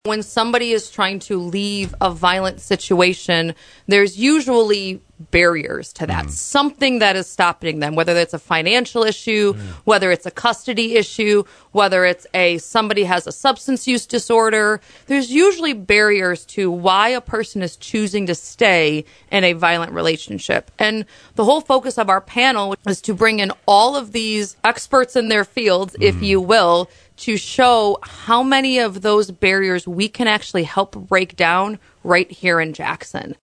When somebody is trying to leave a violent situation, there's usually barriers to that. Something that is stopping them, whether it's a financial issue, whether it's a custody issue, whether it's somebody has a substance use disorder. There's usually barriers to why a person is choosing to stay in a violent relationship. And the whole focus of our panel is to bring in all of these experts in their fields, if you will, to show how many of those barriers we can actually help break down right here in Jackson.